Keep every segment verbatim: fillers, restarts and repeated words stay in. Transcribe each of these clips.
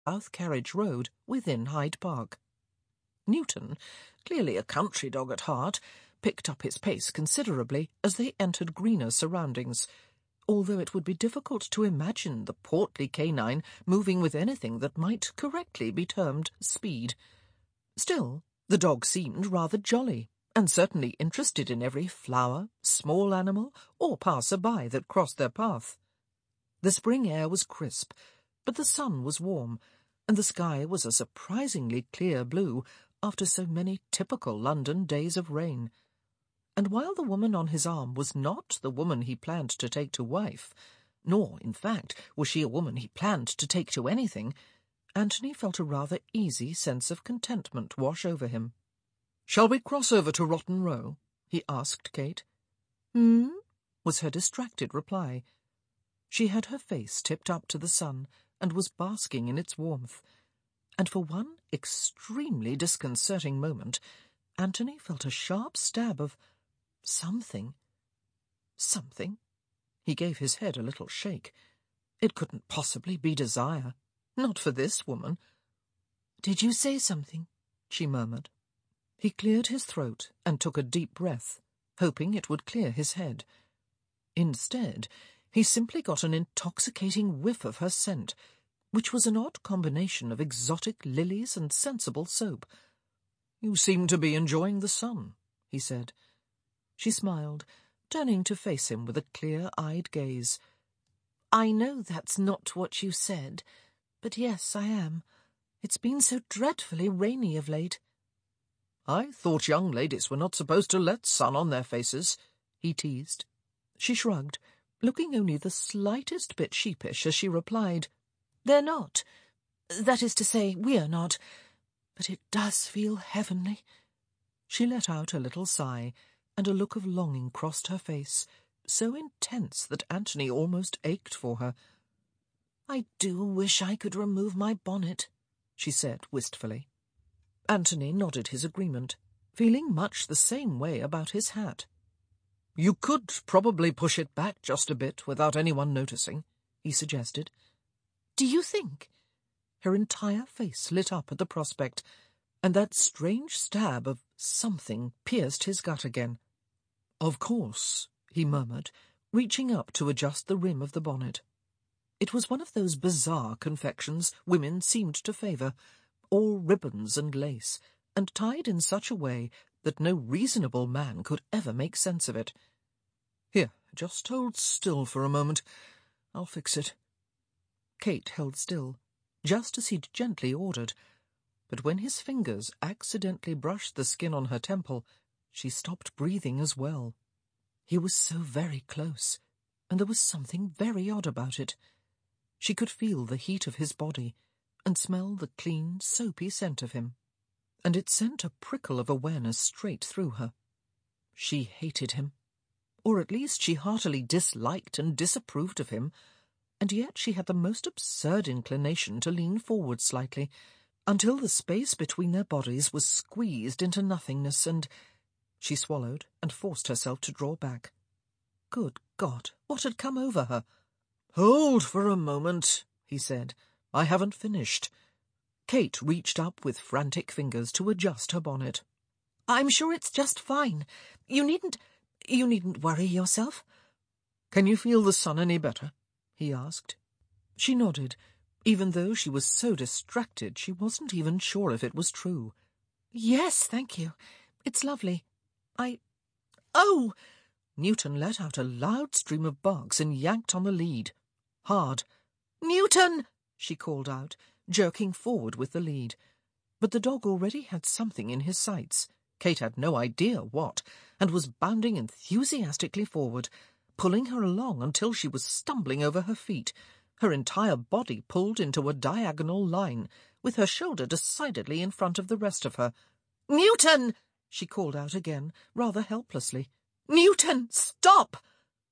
South Carriage Road within Hyde Park. Newton, clearly a country dog at heart, picked up his pace considerably as they entered greener surroundings, although it would be difficult to imagine the portly canine moving with anything that might correctly be termed speed. Still, the dog seemed rather jolly, and certainly interested in every flower, small animal, or passer-by that crossed their path. The spring air was crisp, but the sun was warm, and the sky was a surprisingly clear blue after so many typical London days of rain. And while the woman on his arm was not the woman he planned to take to wife, nor, in fact, was she a woman he planned to take to anything, Anthony felt a rather easy sense of contentment wash over him. "Shall we cross over to Rotten Row?" he asked Kate. "Hmm?" was her distracted reply. She had her face tipped up to the sun and was basking in its warmth, and for one extremely disconcerting moment, Anthony felt a sharp stab of something. Something? He gave his head a little shake. It couldn't possibly be desire. Not for this woman. "Did you say something?" she murmured. He cleared his throat and took a deep breath, hoping it would clear his head. Instead, he simply got an intoxicating whiff of her scent, which was an odd combination of exotic lilies and sensible soap. "You seem to be enjoying the sun," he said. She smiled, turning to face him with a clear-eyed gaze. "I know that's not what you said, but yes, I am. It's been so dreadfully rainy of late." "I thought young ladies were not supposed to let sun on their faces," he teased. She shrugged, looking only the slightest bit sheepish as she replied, "They're not. That is to say, we're not. But it does feel heavenly." She let out a little sigh, and a look of longing crossed her face, so intense that Anthony almost ached for her. "I do wish I could remove my bonnet," she said wistfully. Anthony nodded his agreement, feeling much the same way about his hat. "You could probably push it back just a bit without anyone noticing," he suggested. "Do you think?" Her entire face lit up at the prospect, and that strange stab of something pierced his gut again. "Of course," he murmured, reaching up to adjust the rim of the bonnet. It was one of those bizarre confections women seemed to favour, all ribbons and lace, and tied in such a way that no reasonable man could ever make sense of it. "Here, just hold still for a moment. I'll fix it." Kate held still, just as he'd gently ordered, but when his fingers accidentally brushed the skin on her temple, she stopped breathing as well. He was so very close, and there was something very odd about it. She could feel the heat of his body, and smell the clean, soapy scent of him, and it sent a prickle of awareness straight through her. She hated him, or at least she heartily disliked and disapproved of him, and yet she had the most absurd inclination to lean forward slightly, until the space between their bodies was squeezed into nothingness, and she swallowed and forced herself to draw back. Good God, what had come over her? "Hold for a moment," he said. "I haven't finished." Kate reached up with frantic fingers to adjust her bonnet. "I'm sure it's just fine. You needn't... you needn't worry yourself." "Can you feel the sun any better?" he asked. She nodded, even though she was so distracted she wasn't even sure if it was true. "Yes, thank you. It's lovely. I... Oh!" Newton let out a loud stream of barks and yanked on the lead. Hard. "Newton!" she called out, jerking forward with the lead. But the dog already had something in his sights. Kate had no idea what, and was bounding enthusiastically forward, pulling her along until she was stumbling over her feet, her entire body pulled into a diagonal line, with her shoulder decidedly in front of the rest of her. "Newton!" she called out again, rather helplessly. "Newton, stop!"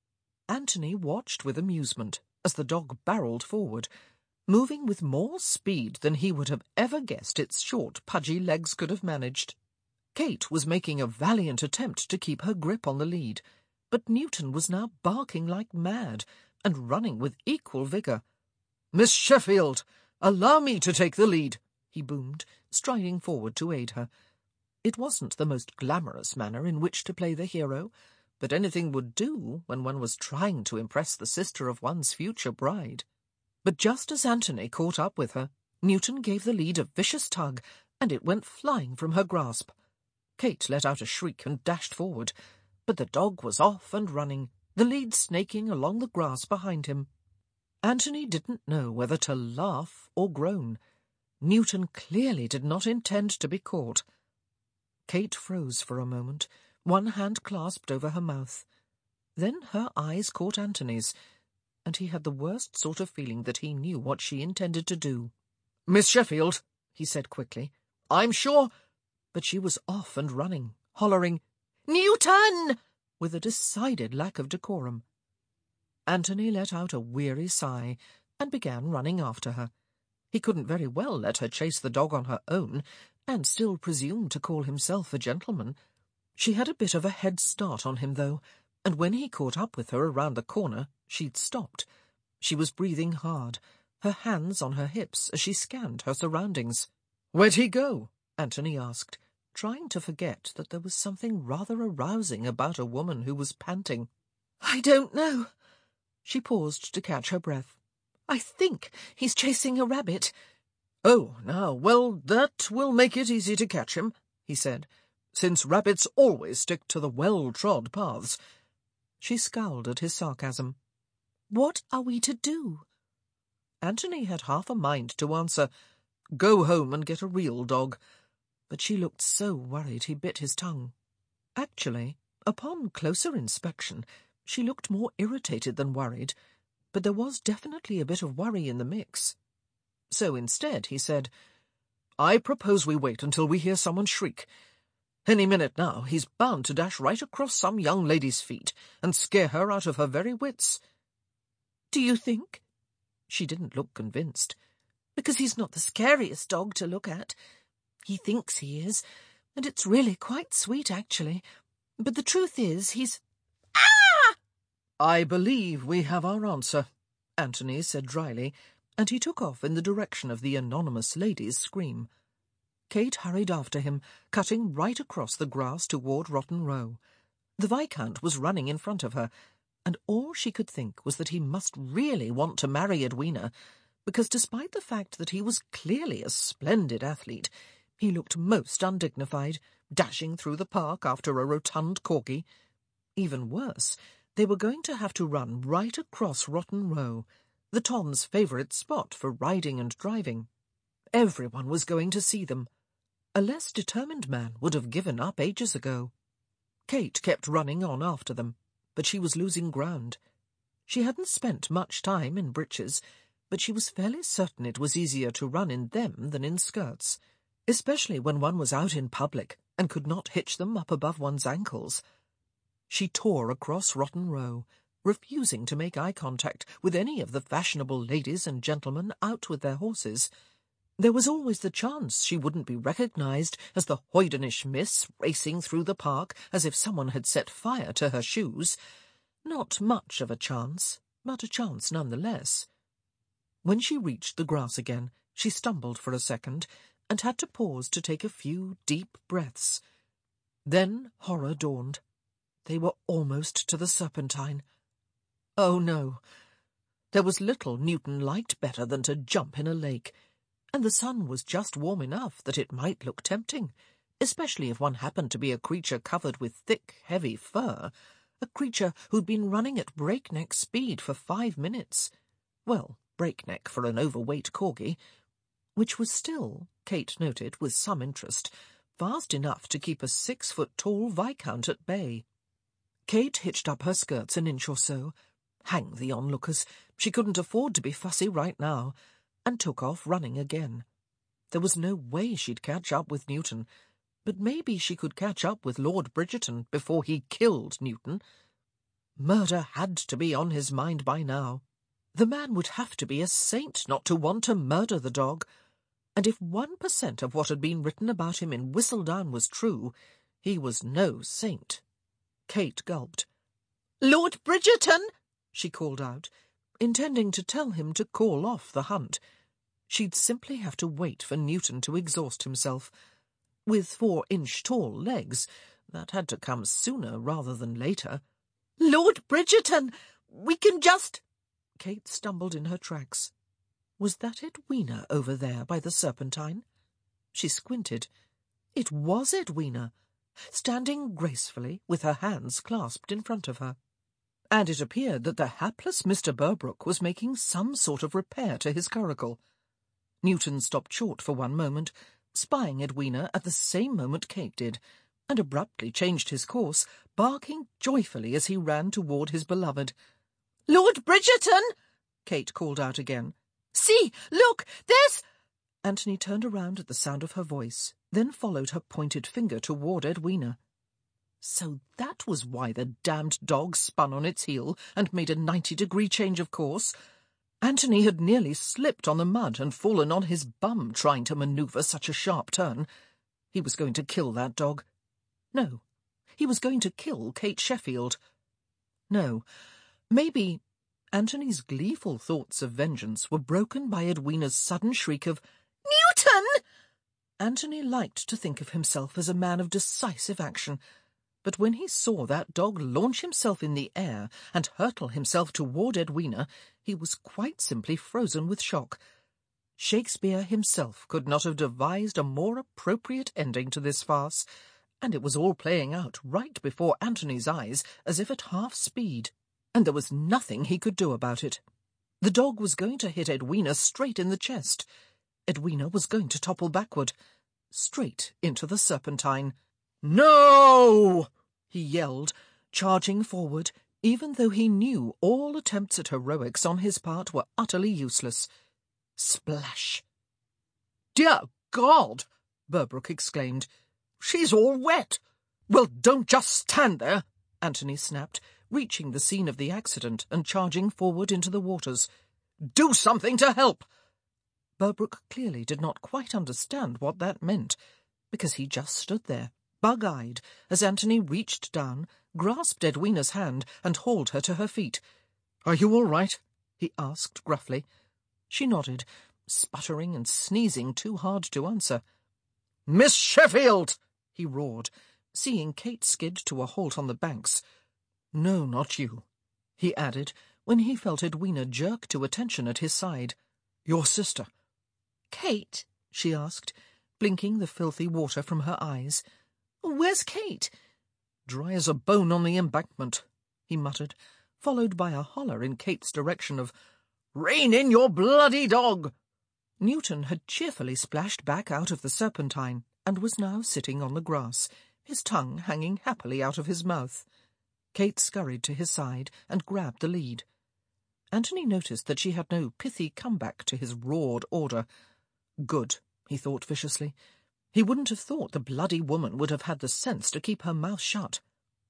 Anthony watched with amusement as the dog barreled forward, moving with more speed than he would have ever guessed its short, pudgy legs could have managed. Kate was making a valiant attempt to keep her grip on the lead, but Newton was now barking like mad, and running with equal vigour. "Miss Sheffield!" "Allow me to take the lead," he boomed, striding forward to aid her. It wasn't the most glamorous manner in which to play the hero, but anything would do when one was trying to impress the sister of one's future bride. But just as Antony caught up with her, Newton gave the lead a vicious tug, and it went flying from her grasp. Kate let out a shriek and dashed forward, but the dog was off and running, the lead snaking along the grass behind him. Antony didn't know whether to laugh or groan. Newton clearly did not intend to be caught. Kate froze for a moment, one hand clasped over her mouth. Then her eyes caught Antony's, and he had the worst sort of feeling that he knew what she intended to do. "Miss Sheffield," he said quickly, "I'm sure—" But she was off and running, hollering, "Newton!" with a decided lack of decorum. Antony let out a weary sigh and began running after her. He couldn't very well let her chase the dog on her own, and still presume to call himself a gentleman. She had a bit of a head start on him, though, and when he caught up with her around the corner, she'd stopped. She was breathing hard, her hands on her hips as she scanned her surroundings. "Where'd he go?" Antony asked, trying to forget that there was something rather arousing about a woman who was panting. "I don't know." She paused to catch her breath. "I think he's chasing a rabbit." "Oh, now, well, that will make it easy to catch him," he said, "since rabbits always stick to the well-trod paths." She scowled at his sarcasm. "What are we to do?" Antony had half a mind to answer, "Go home and get a real dog," but she looked so worried he bit his tongue. Actually, upon closer inspection, she looked more irritated than worried, but there was definitely a bit of worry in the mix. So instead he said, "I propose we wait until we hear someone shriek. Any minute now he's bound to dash right across some young lady's feet and scare her out of her very wits." "Do you think?" She didn't look convinced. "Because he's not the scariest dog to look at. He thinks he is, and it's really quite sweet, actually. But the truth is, he's—" "Ah!" "I believe we have our answer," Antony said dryly, and he took off in the direction of the anonymous lady's scream. Kate hurried after him, cutting right across the grass toward Rotten Row. The Viscount was running in front of her, and all she could think was that he must really want to marry Edwina, because despite the fact that he was clearly a splendid athlete, he looked most undignified, dashing through the park after a rotund corgi. Even worse, they were going to have to run right across Rotten Row, the Toms' favourite spot for riding and driving. Everyone was going to see them. A less determined man would have given up ages ago. Kate kept running on after them, but she was losing ground. She hadn't spent much time in breeches, but she was fairly certain it was easier to run in them than in skirts, especially when one was out in public and could not hitch them up above one's ankles. She tore across Rotten Row, refusing to make eye contact with any of the fashionable ladies and gentlemen out with their horses. There was always the chance she wouldn't be recognised as the hoydenish miss racing through the park as if someone had set fire to her shoes. Not much of a chance, but a chance nonetheless. When she reached the grass again, she stumbled for a second and had to pause to take a few deep breaths. Then horror dawned. They were almost to the Serpentine. Oh, no. There was little Newton liked better than to jump in a lake, and the sun was just warm enough that it might look tempting, especially if one happened to be a creature covered with thick, heavy fur, a creature who'd been running at breakneck speed for five minutes. Well, breakneck for an overweight corgi, which was still, Kate noted with some interest, fast enough to keep a six-foot-tall Viscount at bay. Kate hitched up her skirts an inch or so. Hang the onlookers, she couldn't afford to be fussy right now, and took off running again. There was no way she'd catch up with Newton, but maybe she could catch up with Lord Bridgerton before he killed Newton. Murder had to be on his mind by now. The man would have to be a saint not to want to murder the dog, and if one percent of what had been written about him in Whistledown was true, he was no saint. Kate gulped. "Lord Bridgerton!" she called out, intending to tell him to call off the hunt. She'd simply have to wait for Newton to exhaust himself. With four-inch-tall legs, that had to come sooner rather than later. "Lord Bridgerton, we can just—" Kate stumbled in her tracks. Was that Edwina over there by the Serpentine? She squinted. It was Edwina, standing gracefully with her hands clasped in front of her. And it appeared that the hapless Mister Berbrook was making some sort of repair to his curricle. Newton stopped short for one moment, spying Edwina at the same moment Kate did, and abruptly changed his course, barking joyfully as he ran toward his beloved. "Lord Bridgerton!" Kate called out again. "See, look, there's—" Anthony turned around at the sound of her voice, then followed her pointed finger toward Edwina. So that was why the damned dog spun on its heel and made a ninety-degree change of course. Anthony had nearly slipped on the mud and fallen on his bum trying to manoeuvre such a sharp turn. He was going to kill that dog. No, he was going to kill Kate Sheffield. No, maybe... Anthony's gleeful thoughts of vengeance were broken by Edwina's sudden shriek of, "Newton!" Anthony liked to think of himself as a man of decisive action, but when he saw that dog launch himself in the air and hurtle himself toward Edwina, he was quite simply frozen with shock. Shakespeare himself could not have devised a more appropriate ending to this farce, and it was all playing out right before Anthony's eyes as if at half speed. And there was nothing he could do about it. The dog was going to hit Edwina straight in the chest. Edwina was going to topple backward, straight into the Serpentine. "No!" he yelled, charging forward, even though he knew all attempts at heroics on his part were utterly useless. Splash! "Dear God!" Berbrook exclaimed. "She's all wet!" "Well, don't just stand there," Anthony snapped, reaching the scene of the accident and charging forward into the waters. "Do something to help!" Berbrook clearly did not quite understand what that meant, because he just stood there, bug-eyed, as Anthony reached down, grasped Edwina's hand, and hauled her to her feet. "Are you all right?" he asked gruffly. She nodded, sputtering and sneezing too hard to answer. "Miss Sheffield!" he roared, seeing Kate skid to a halt on the banks. "No, not you," he added, when he felt Edwina jerk to attention at his side. "Your sister." "Kate?" she asked, blinking the filthy water from her eyes. "Where's Kate?" "Dry as a bone on the embankment," he muttered, followed by a holler in Kate's direction of, "Rein in your bloody dog!" Newton had cheerfully splashed back out of the Serpentine and was now sitting on the grass, his tongue hanging happily out of his mouth. Kate scurried to his side and grabbed the lead. Anthony noticed that she had no pithy comeback to his roared order. Good, he thought viciously. He wouldn't have thought the bloody woman would have had the sense to keep her mouth shut.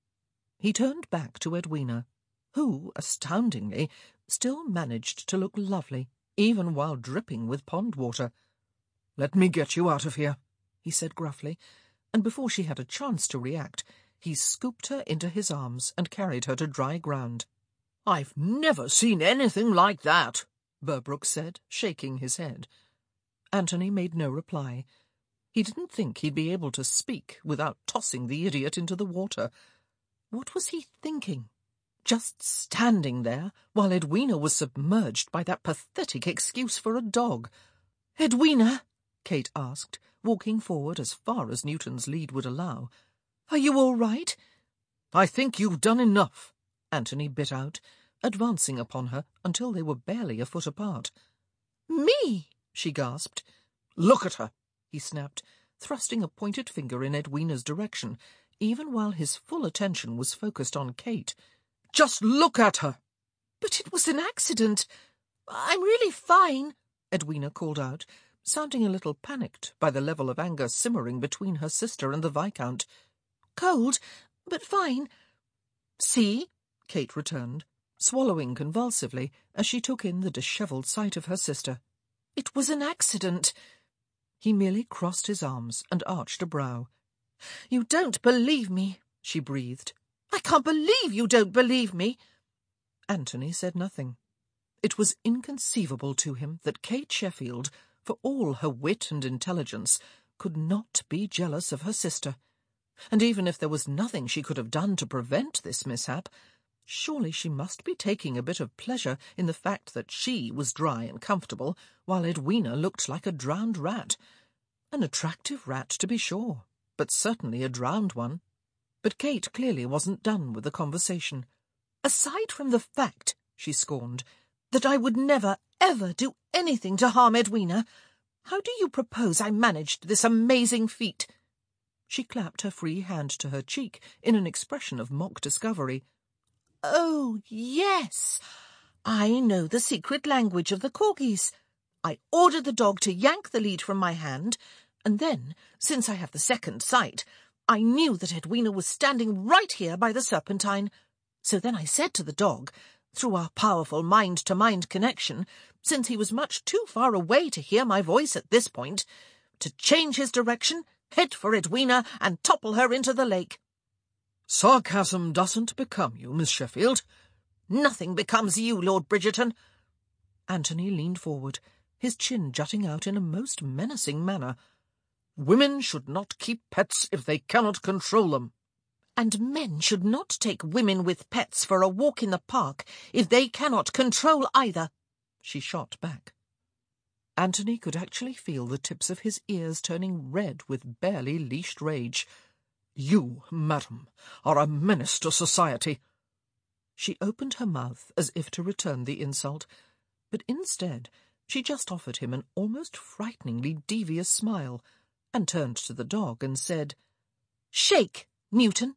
He turned back to Edwina, who, astoundingly, still managed to look lovely, even while dripping with pond water. "Let me get you out of here," he said gruffly, and before she had a chance to react, he scooped her into his arms and carried her to dry ground. "I've never seen anything like that," Berbrook said, shaking his head. Anthony made no reply. He didn't think he'd be able to speak without tossing the idiot into the water. What was he thinking? Just standing there while Edwina was submerged by that pathetic excuse for a dog. "Edwina," Kate asked, walking forward as far as Newton's lead would allow, "are you all right?" "I think you've done enough," Anthony bit out, advancing upon her until they were barely a foot apart. "Me?" she gasped. "Look at her," he snapped, thrusting a pointed finger in Edwina's direction, even while his full attention was focused on Kate. "Just look at her!" "But it was an accident. I'm really fine," Edwina called out, sounding a little panicked by the level of anger simmering between her sister and the Viscount. "Cold, but fine." "See?" Kate returned, swallowing convulsively as she took in the dishevelled sight of her sister. "It was an accident." He merely crossed his arms and arched a brow. "You don't believe me," she breathed. "I can't believe you don't believe me." Anthony said nothing. It was inconceivable to him that Kate Sheffield, for all her wit and intelligence, could not be jealous of her sister. And even if there was nothing she could have done to prevent this mishap, surely she must be taking a bit of pleasure in the fact that she was dry and comfortable, while Edwina looked like a drowned rat. An attractive rat, to be sure, but certainly a drowned one. But Kate clearly wasn't done with the conversation. "Aside from the fact," she scorned, "that I would never, ever do anything to harm Edwina, how do you propose I managed this amazing feat?" She clapped her free hand to her cheek in an expression of mock discovery. "Oh, yes, I know the secret language of the corgis. I ordered the dog to yank the lead from my hand, and then, since I have the second sight, I knew that Edwina was standing right here by the Serpentine. So then I said to the dog, through our powerful mind-to-mind connection, since he was much too far away to hear my voice at this point, to change his direction, head for Edwina, and topple her into the lake." "Sarcasm doesn't become you, Miss Sheffield." "Nothing becomes you, Lord Bridgerton." Anthony leaned forward, his chin jutting out in a most menacing manner. "Women should not keep pets if they cannot control them." "And men should not take women with pets for a walk in the park if they cannot control either," she shot back. Anthony could actually feel the tips of his ears turning red with barely leashed rage. "You, madam, are a menace to society." She opened her mouth as if to return the insult, but instead she just offered him an almost frighteningly devious smile, and turned to the dog and said, "Shake, Newton."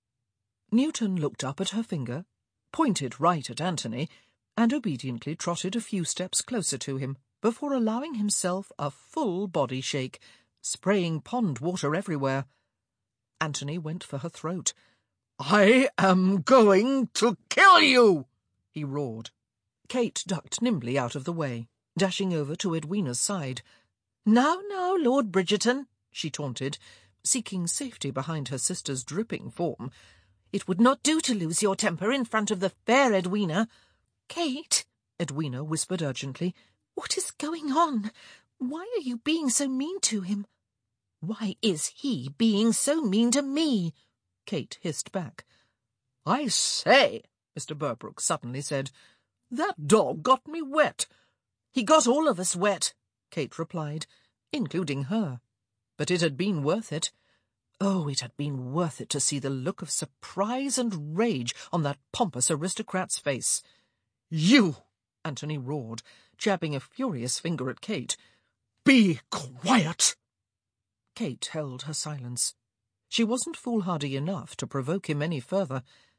Newton looked up at her finger, pointed right at Anthony, and obediently trotted a few steps closer to him, before allowing himself a full body shake, spraying pond water everywhere. Anthony went for her throat. "I am going to kill you!" he roared. Kate ducked nimbly out of the way, dashing over to Edwina's side. "Now, now, Lord Bridgerton," she taunted, seeking safety behind her sister's dripping form. "It would not do to lose your temper in front of the fair Edwina." "Kate," Edwina whispered urgently, "what is going on? Why are you being so mean to him?" "Why is he being so mean to me?" Kate hissed back. "I say," Mister Burbrook suddenly said, "that dog got me wet." "He got all of us wet," Kate replied, including her. But it had been worth it. Oh, it had been worth it to see the look of surprise and rage on that pompous aristocrat's face. "You!" Anthony roared, jabbing a furious finger at Kate. "Be quiet!" Kate held her silence. She wasn't foolhardy enough to provoke him any further.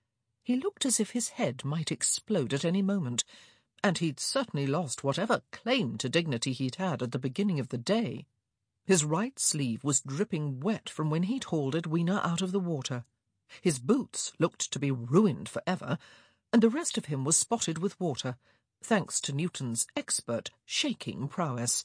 He looked as if his head might explode at any moment, and he'd certainly lost whatever claim to dignity he'd had at the beginning of the day. His right sleeve was dripping wet from when he'd hauled Edwina out of the water. His boots looked to be ruined forever, and the rest of him was spotted with water, thanks to Newton's expert shaking prowess.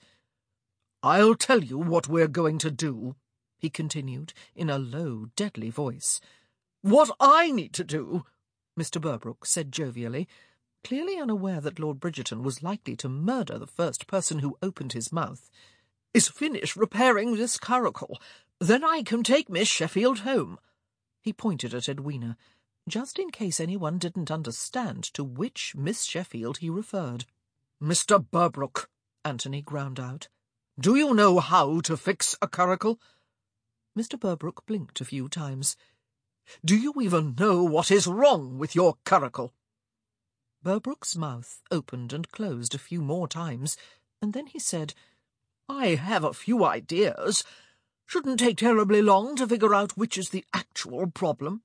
"I'll tell you what we're going to do," he continued in a low, deadly voice. "What I need to do," Mister Burbrook said jovially, clearly unaware that Lord Bridgerton was likely to murder the first person who opened his mouth, "is finish repairing this curricle. Then I can take Miss Sheffield home." He pointed at Edwina, just in case anyone didn't understand to which Miss Sheffield he referred. "Mister Burbrook," Anthony ground out, "do you know how to fix a curricle?" Mister Burbrook blinked a few times. "Do you even know what is wrong with your curricle?" Burbrook's mouth opened and closed a few more times, and then he said, "I have a few ideas. Shouldn't take terribly long to figure out which is the actual problem."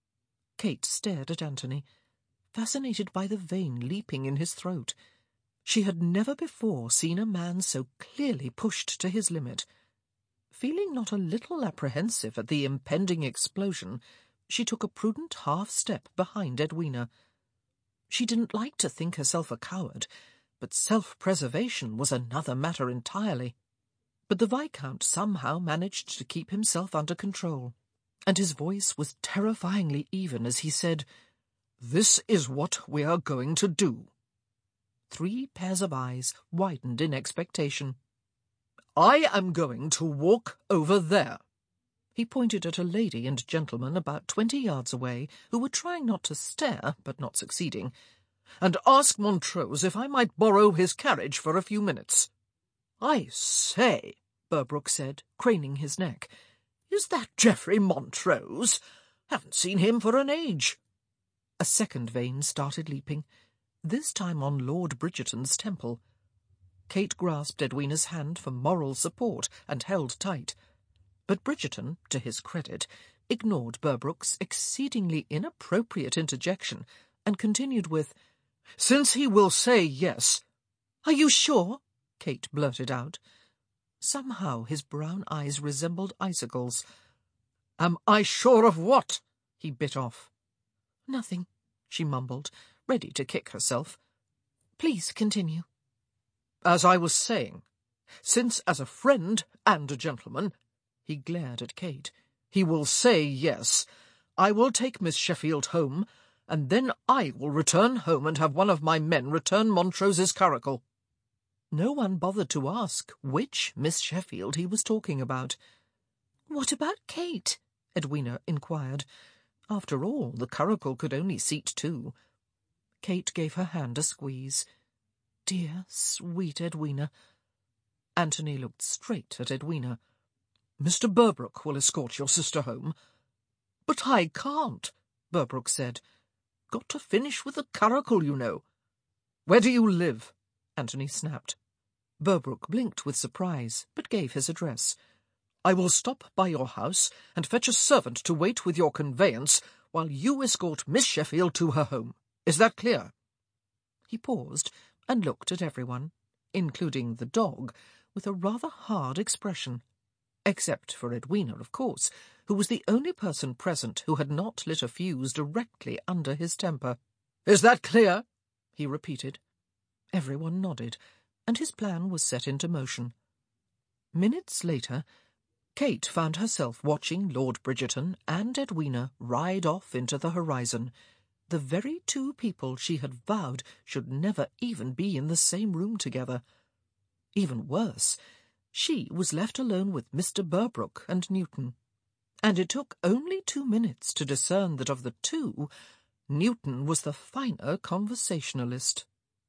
Kate stared at Anthony, fascinated by the vein leaping in his throat. She had never before seen a man so clearly pushed to his limit. Feeling not a little apprehensive at the impending explosion, she took a prudent half-step behind Edwina. She didn't like to think herself a coward, but self-preservation was another matter entirely. But the Viscount somehow managed to keep himself under control, and his voice was terrifyingly even as he said, "This is what we are going to do." Three pairs of eyes widened in expectation. I am going to walk over there. He pointed at a lady and gentleman about twenty yards away who were trying not to stare, but not succeeding, and ask Montrose if I might borrow his carriage for a few minutes. I say, Berbrooke said, craning his neck, is that Geoffrey Montrose? Haven't seen him for an age. A second vein started leaping, this time on Lord Bridgerton's temple. Kate grasped Edwina's hand for moral support and held tight. But Bridgerton, to his credit, ignored Berbrooke's exceedingly inappropriate interjection and continued with, "Since he will say yes—" "Are you sure?" Kate blurted out. Somehow his brown eyes resembled icicles. "Am I sure of what?" he bit off. "Nothing," she mumbled, ready to kick herself. "Please continue." "As I was saying, since as a friend and a gentleman," he glared at Kate, "he will say yes, I will take Miss Sheffield home, and then I will return home and have one of my men return Montrose's curricle." No one bothered to ask which Miss Sheffield he was talking about. "What about Kate?" Edwina inquired. After all, the curricle could only seat two. Kate gave her hand a squeeze. Dear, sweet Edwina. Anthony looked straight at Edwina. "Mister Berbrooke will escort your sister home." "But I can't," Berbrooke said. "Got to finish with the curricle, you know." "Where do you live?" Anthony snapped. Berbrooke blinked with surprise, but gave his address. "I will stop by your house and fetch a servant to wait with your conveyance while you escort Miss Sheffield to her home. Is that clear?" He paused and looked at everyone, including the dog, with a rather hard expression. Except for Edwina, of course, who was the only person present who had not lit a fuse directly under his temper. "Is that clear?" he repeated. Everyone nodded, and his plan was set into motion. Minutes later, Kate found herself watching Lord Bridgerton and Edwina ride off into the horizon, the very two people she had vowed should never even be in the same room together. Even worse, she was left alone with Mister Berbrooke and Newton, and it took only two minutes to discern that of the two, Newton was the finer conversationalist.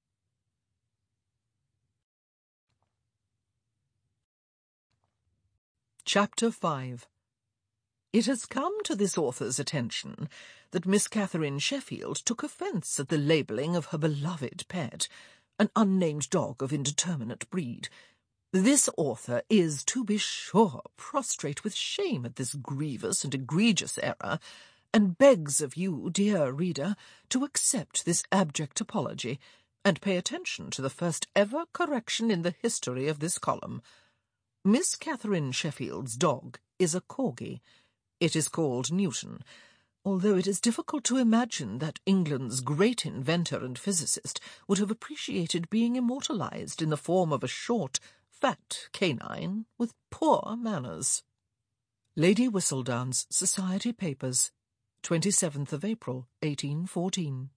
Chapter five. It has come to this author's attention that Miss Catherine Sheffield took offence at the labelling of her beloved pet, an unnamed dog of indeterminate breed. This author is, to be sure, prostrate with shame at this grievous and egregious error, and begs of you, dear reader, to accept this abject apology, and pay attention to the first ever correction in the history of this column. Miss Catherine Sheffield's dog is a corgi. It is called Newton, although it is difficult to imagine that England's great inventor and physicist would have appreciated being immortalized in the form of a short, fat canine with poor manners. Lady Whistledown's Society Papers, twenty-seventh of April, eighteen fourteen.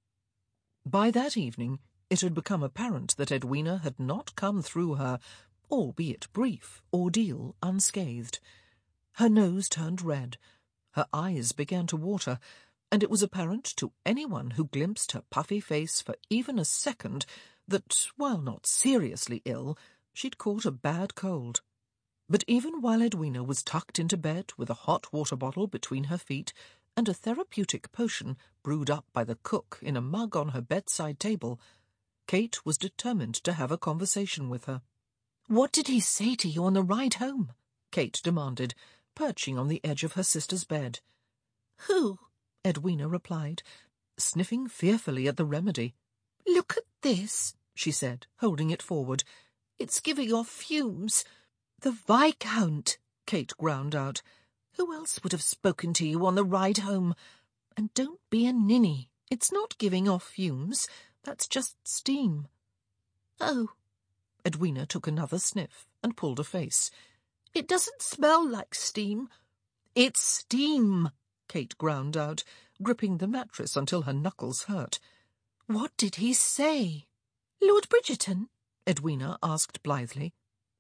By that evening it had become apparent that Edwina had not come through her, albeit brief, ordeal unscathed. Her nose turned red, her eyes began to water, and it was apparent to anyone who glimpsed her puffy face for even a second that, while not seriously ill, she'd caught a bad cold. But even while Edwina was tucked into bed with a hot water bottle between her feet and a therapeutic potion brewed up by the cook in a mug on her bedside table, Kate was determined to have a conversation with her. "What did he say to you on the ride home?" Kate demanded, perching on the edge of her sister's bed. "Who?" Edwina replied, sniffing fearfully at the remedy. "Look at this," she said, holding it forward. "It's giving off fumes." "The Viscount," Kate ground out. "Who else would have spoken to you on the ride home? And don't be a ninny. It's not giving off fumes. That's just steam." "Oh." Edwina took another sniff and pulled a face. "It doesn't smell like steam." "It's steam," Kate ground out, gripping the mattress until her knuckles hurt. "What did he say?" "Lord Bridgerton?" Edwina asked blithely.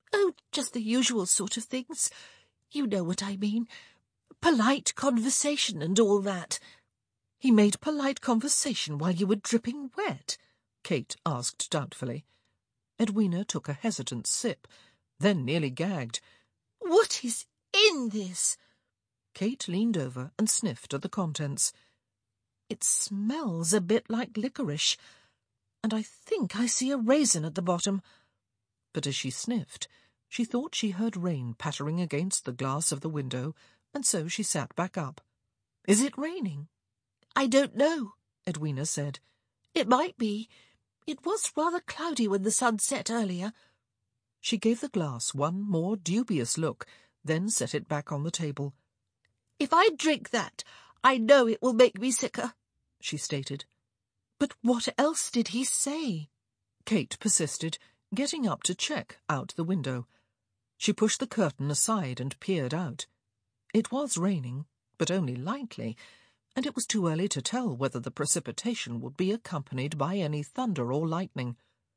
Oh, just the usual sort of things. You know what I mean. Polite conversation and all that." "He made polite conversation while you were dripping wet?" Kate asked doubtfully. Edwina took a hesitant sip, then nearly gagged. "What is in this?" Kate leaned over and sniffed at the contents. "It smells a bit like licorice, and I think I see a raisin at the bottom." But as she sniffed, she thought she heard rain pattering against the glass of the window, and so she sat back up. "Is it raining?" "I don't know," Edwina said. "It might be. It was rather cloudy when the sun set earlier." She gave the glass one more dubious look, then set it back on the table. "If I drink that, I know it will make me sicker," she stated. "But what else did he say?" Kate persisted, getting up to check out the window. She pushed the curtain aside and peered out. It was raining, but only lightly, and it was too early to tell whether the precipitation would be accompanied by any thunder or lightning.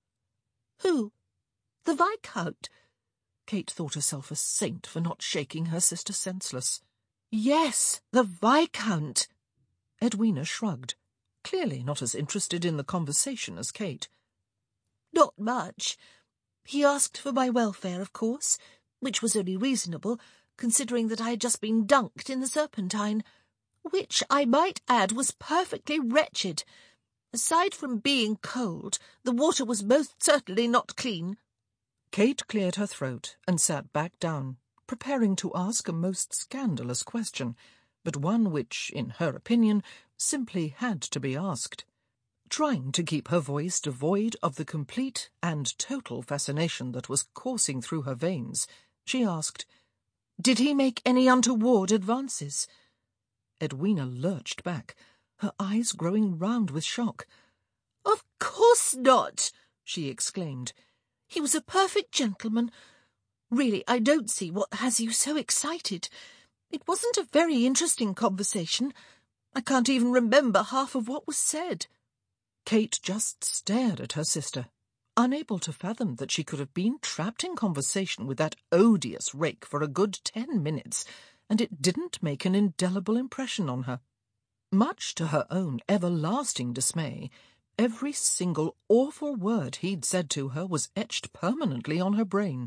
"Who? The Viscount?" Kate thought herself a saint for not shaking her sister senseless. "Yes, the Viscount." Edwina shrugged, clearly not as interested in the conversation as Kate. "Not much. He asked for my welfare, of course, which was only reasonable, considering that I had just been dunked in the Serpentine, which, I might add, was perfectly wretched. Aside from being cold, the water was most certainly not clean." Kate cleared her throat and sat back down, preparing to ask a most scandalous question, but one which, in her opinion, simply had to be asked. Trying to keep her voice devoid of the complete and total fascination that was coursing through her veins, she asked, "Did he make any untoward advances?" Edwina lurched back, her eyes growing round with shock. "Of course not!" she exclaimed. "He was a perfect gentleman. Really, I don't see what has you so excited. It wasn't a very interesting conversation. I can't even remember half of what was said." Kate just stared at her sister, unable to fathom that she could have been trapped in conversation with that odious rake for a good ten minutes, and it didn't make an indelible impression on her. Much to her own everlasting dismay, every single awful word he'd said to her was etched permanently on her brain.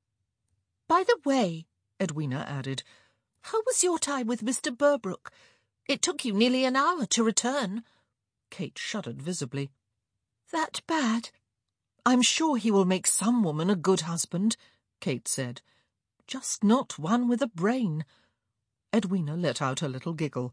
"By the way," Edwina added, "how was your time with Mister Berbrook? It took you nearly an hour to return." Kate shuddered visibly. "That bad?" "I'm sure he will make some woman a good husband," Kate said. "Just not one with a brain." Edwina let out a little giggle.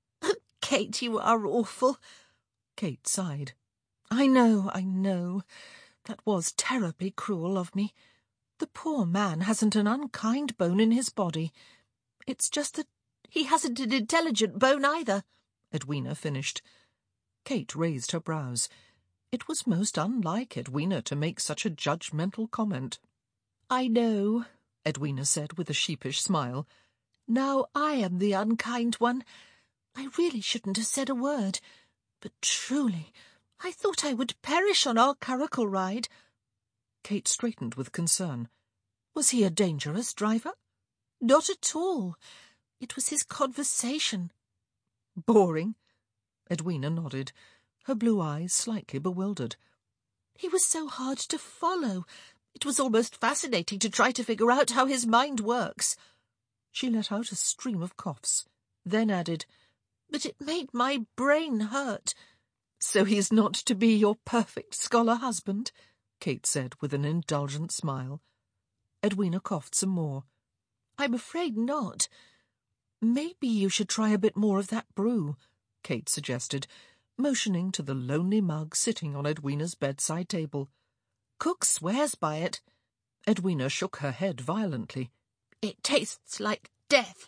"Kate, you are awful." Kate sighed. "I know, I know. That was terribly cruel of me. The poor man hasn't an unkind bone in his body. It's just that—" "He hasn't an intelligent bone either," Edwina finished. Kate raised her brows. It was most unlike Edwina to make such a judgmental comment. "I know," Edwina said with a sheepish smile. "Now I am the unkind one. I really shouldn't have said a word, but truly, I thought I would perish on our curricle ride." Kate straightened with concern. "Was he a dangerous driver?" "Not at all. It was his conversation." "Boring?" Edwina nodded, her blue eyes slightly bewildered. "He was so hard to follow. It was almost fascinating to try to figure out how his mind works." She let out a stream of coughs, then added, "But it made my brain hurt." "So he's not to be your perfect scholar husband?" Kate said with an indulgent smile. Edwina coughed some more. "I'm afraid not." "Maybe you should try a bit more of that brew," Kate suggested, motioning to the lonely mug sitting on Edwina's bedside table. "Cook swears by it." Edwina shook her head violently. "It tastes like death."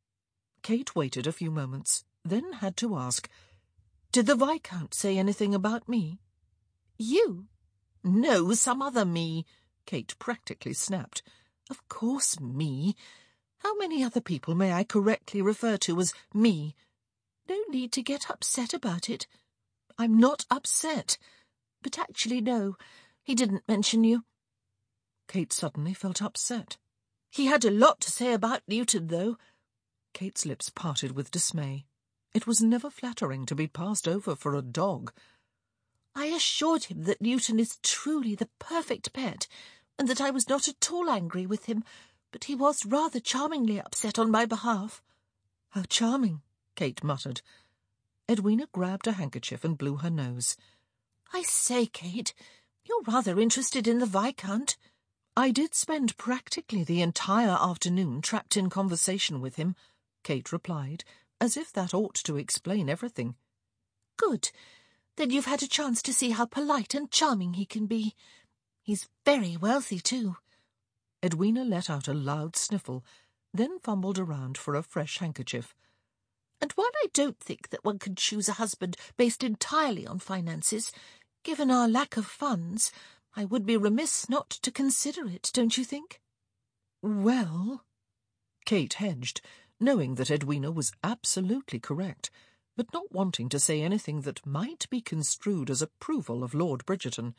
Kate waited a few moments, then had to ask, "Did the Viscount say anything about me?" "You?" "No, some other me," Kate practically snapped. "Of course me. How many other people may I correctly refer to as me?" "No need to get upset about it." "I'm not upset." "But actually, no, he didn't mention you." Kate suddenly felt upset. He had a lot to say about Newton, though. Kate's lips parted with dismay. It was never flattering to be passed over for a dog. I assured him that Newton is truly the perfect pet, and that I was not at all angry with him, but he was rather charmingly upset on my behalf. How charming, Kate muttered. Edwina grabbed a handkerchief and blew her nose. I say, Kate, you're rather interested in the Viscount. I did spend practically the entire afternoon trapped in conversation with him, Kate replied, as if that ought to explain everything. Good. Then you've had a chance to see how polite and charming he can be. He's very wealthy, too. Edwina let out a loud sniffle, then fumbled around for a fresh handkerchief. And while I don't think that one can choose a husband based entirely on finances, given our lack of funds, I would be remiss not to consider it, don't you think? Well, Kate hedged, knowing that Edwina was absolutely correct, but not wanting to say anything that might be construed as approval of Lord Bridgerton.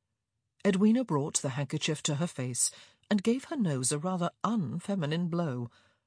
Edwina brought the handkerchief to her face and gave her nose a rather unfeminine blow.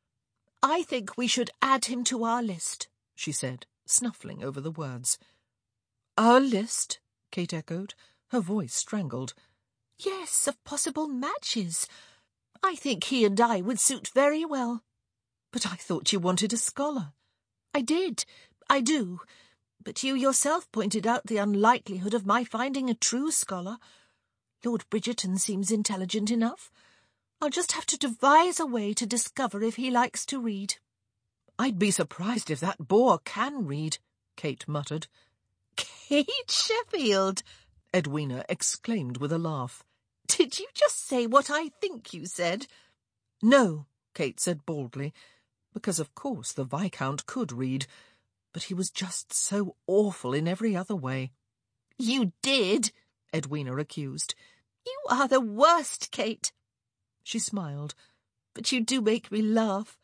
I think we should add him to our list, she said, snuffling over the words. Our list? Kate echoed, her voice strangled. Yes, of possible matches. I think he and I would suit very well. But I thought you wanted a scholar. I did. I do. But you yourself pointed out the unlikelihood of my finding a true scholar. Lord Bridgerton seems intelligent enough. I'll just have to devise a way to discover if he likes to read. I'd be surprised if that boor can read, Kate muttered. Kate Sheffield! Edwina exclaimed with a laugh. Did you just say what I think you said? No, Kate said baldly, because of course the Viscount could read, but he was just so awful in every other way. You did, Edwina accused. You are the worst, Kate. She smiled. But you do make me laugh.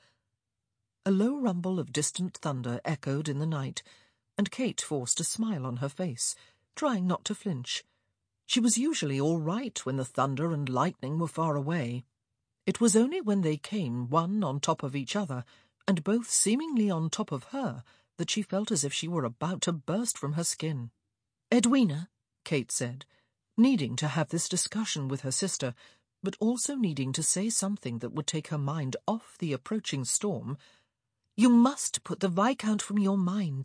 A low rumble of distant thunder echoed in the night, and Kate forced a smile on her face, trying not to flinch. She was usually all right when the thunder and lightning were far away. It was only when they came one on top of each other, and both seemingly on top of her, that she felt as if she were about to burst from her skin. Edwina, Kate said, needing to have this discussion with her sister, but also needing to say something that would take her mind off the approaching storm, you must put the Viscount from your mind.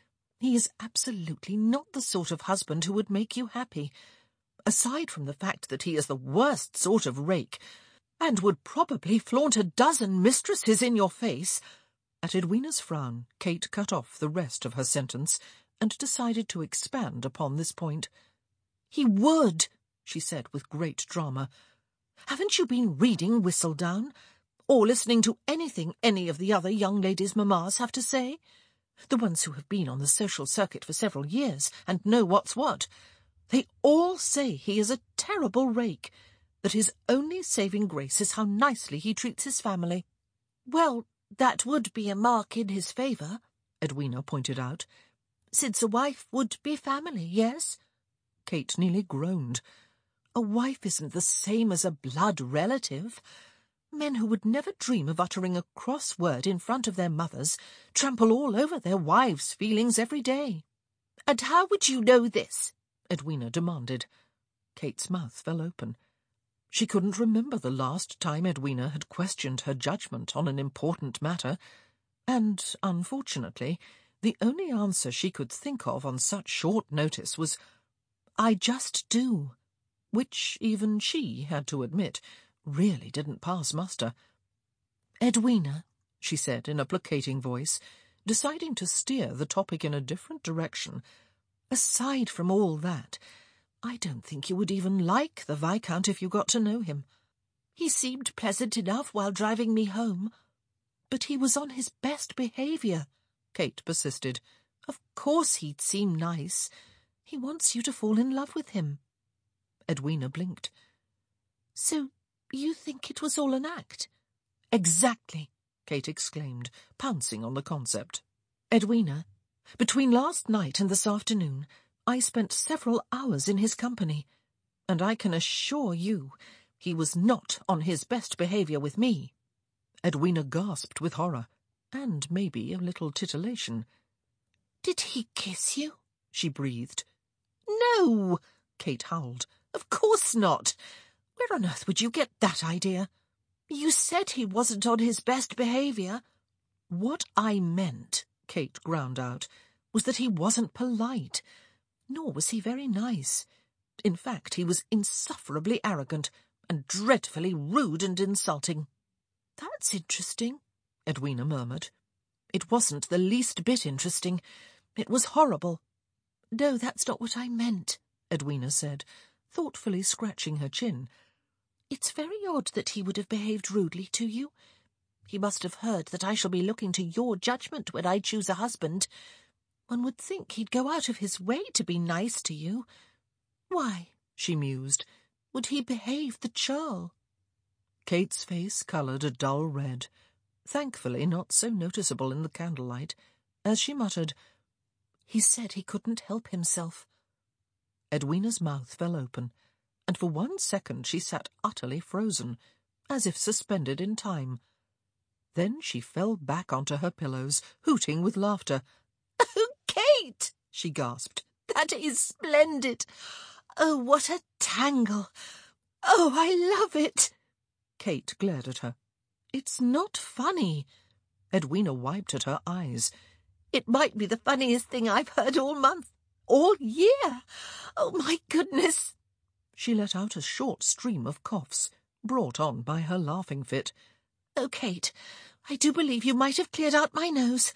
He is absolutely not the sort of husband who would make you happy. Aside from the fact that he is the worst sort of rake, and would probably flaunt a dozen mistresses in your face. At Edwina's frown, Kate cut off the rest of her sentence and decided to expand upon this point. He would, she said with great drama. Haven't you been reading Whistledown, or listening to anything any of the other young ladies' mammas have to say? The ones who have been on the social circuit for several years and know what's what. They all say he is a terrible rake, that his only saving grace is how nicely he treats his family. Well, that would be a mark in his favour, Edwina pointed out, since a wife would be family, yes? Kate nearly groaned. A wife isn't the same as a blood relative. Men who would never dream of uttering a cross word in front of their mothers trample all over their wives' feelings every day. And how would you know this? Edwina demanded. Kate's mouth fell open. She couldn't remember the last time Edwina had questioned her judgment on an important matter, and, unfortunately, the only answer she could think of on such short notice was, "I just do," which even she had to admit really didn't pass muster. "Edwina," she said in a placating voice, deciding to steer the topic in a different direction, "aside from all that, I don't think you would even like the Viscount if you got to know him. He seemed pleasant enough while driving me home. But he was on his best behaviour," Kate persisted. "Of course he'd seem nice. He wants you to fall in love with him." Edwina blinked. "So you think it was all an act?" "Exactly," Kate exclaimed, pouncing on the concept. "Edwina, between last night and this afternoon, I spent several hours in his company, and I can assure you He was not on his best behaviour with me." Edwina gasped with horror, and maybe a little titillation. "Did he kiss you?" she breathed. "No," Kate howled. "Of course not. Where on earth would you get that idea? You said he wasn't on his best behaviour." "What I meant," Kate ground out, "was that he wasn't polite, nor was he very nice. In fact, he was insufferably arrogant, and dreadfully rude and insulting." "That's interesting," Edwina murmured. "It wasn't the least bit interesting. It was horrible." "No, that's not what I meant," Edwina said, thoughtfully scratching her chin. "It's very odd that he would have behaved rudely to you. He must have heard that I shall be looking to your judgment when I choose a husband. One would think he'd go out of his way to be nice to you. Why," she mused, "would he behave the churl?" Kate's face coloured a dull red, thankfully not so noticeable in the candlelight, as she muttered, "He said he couldn't help himself." Edwina's mouth fell open, and for one second she sat utterly frozen, as if suspended in time. Then she fell back onto her pillows, hooting with laughter. "Oh, Kate!" she gasped. "That is splendid! Oh, what a tangle! Oh, I love it!" Kate glared at her. "It's not funny." Edwina wiped at her eyes. "It might be the funniest thing I've heard all month, all year. Oh, my goodness!" She let out a short stream of coughs, brought on by her laughing fit. "Oh, Kate, I do believe you might have cleared out my nose.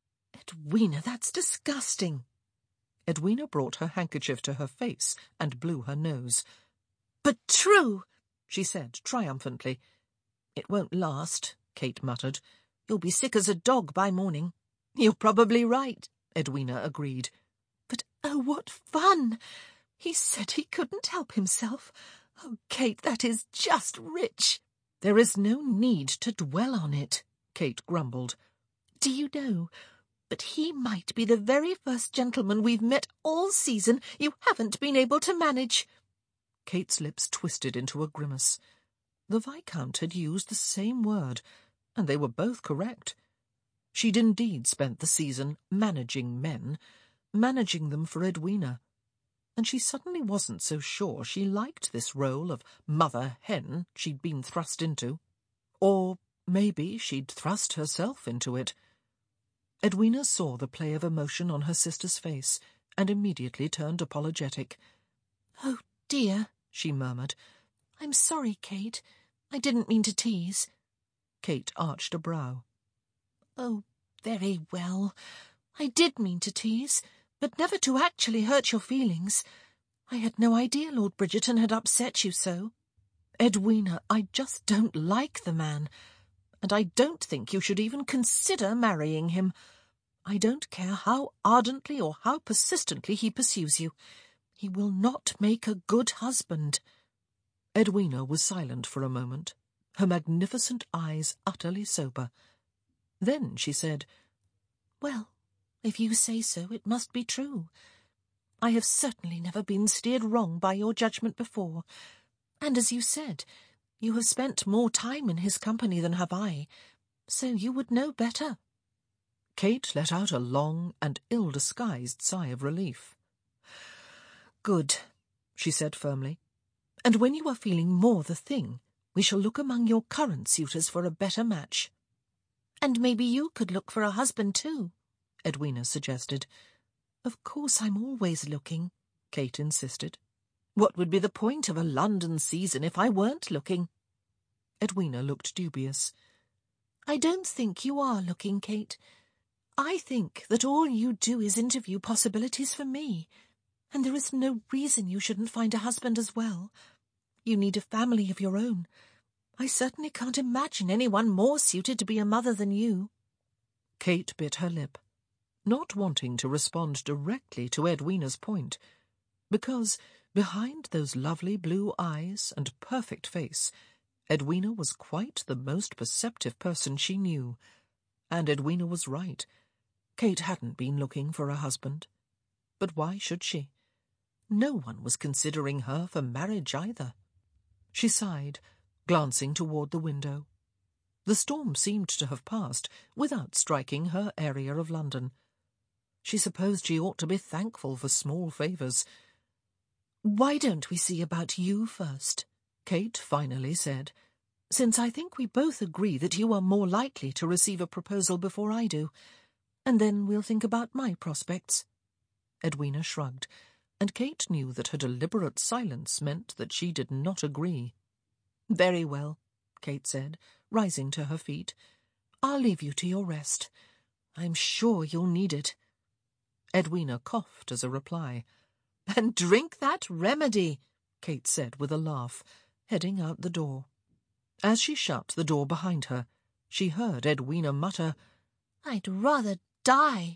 Edwina, that's disgusting." Edwina brought her handkerchief to her face and blew her nose. "But true," she said triumphantly. "It won't last," Kate muttered. "You'll be sick as a dog by morning." "You're probably right," Edwina agreed. "But oh, what fun! He said he couldn't help himself. Oh, Kate, that is just rich." "There is no need to dwell on it," Kate grumbled. "Do you know, but he might be the very first gentleman we've met all season you haven't been able to manage." Kate's lips twisted into a grimace. The Viscount had used the same word, and they were both correct. She'd indeed spent the season managing men, managing them for Edwina, and she suddenly wasn't so sure she liked this role of mother hen she'd been thrust into. Or maybe she'd thrust herself into it. Edwina saw the play of emotion on her sister's face, and immediately turned apologetic. "Oh, dear," she murmured. "I'm sorry, Kate. I didn't mean to tease." Kate arched a brow. "Oh, very well. I did mean to tease, but never to actually hurt your feelings. I had no idea Lord Bridgerton had upset you so." "Edwina, I just don't like the man, and I don't think you should even consider marrying him. I don't care how ardently or how persistently he pursues you. He will not make a good husband." Edwina was silent for a moment, her magnificent eyes utterly sober. Then she said, "Well, if you say so, it must be true. I have certainly never been steered wrong by your judgment before, and as you said, you have spent more time in his company than have I, so you would know better." Kate let out a long and ill-disguised sigh of relief. "Good," she said firmly. "And when you are feeling more the thing, we shall look among your current suitors for a better match." "And maybe you could look for a husband too," Edwina suggested. "Of course I'm always looking," Kate insisted. "What would be the point of a London season if I weren't looking?" Edwina looked dubious. "I don't think you are looking, Kate. I think that all you do is interview possibilities for me, and there is no reason you shouldn't find a husband as well. You need a family of your own. I certainly can't imagine anyone more suited to be a mother than you." Kate bit her lip, not wanting to respond directly to Edwina's point, because behind those lovely blue eyes and perfect face, Edwina was quite the most perceptive person she knew. And Edwina was right. Kate hadn't been looking for a husband. But why should she? No one was considering her for marriage either. She sighed, glancing toward the window. The storm seemed to have passed without striking her area of London. She supposed she ought to be thankful for small favours. "Why don't we see about you first?" Kate finally said, "since I think we both agree that you are more likely to receive a proposal before I do, and then we'll think about my prospects." Edwina shrugged, and Kate knew that her deliberate silence meant that she did not agree. "Very well," Kate said, rising to her feet. "I'll leave you to your rest. I'm sure you'll need it." Edwina coughed as a reply. "And drink that remedy," Kate said with a laugh, heading out the door. As she shut the door behind her, she heard Edwina mutter, "I'd rather die."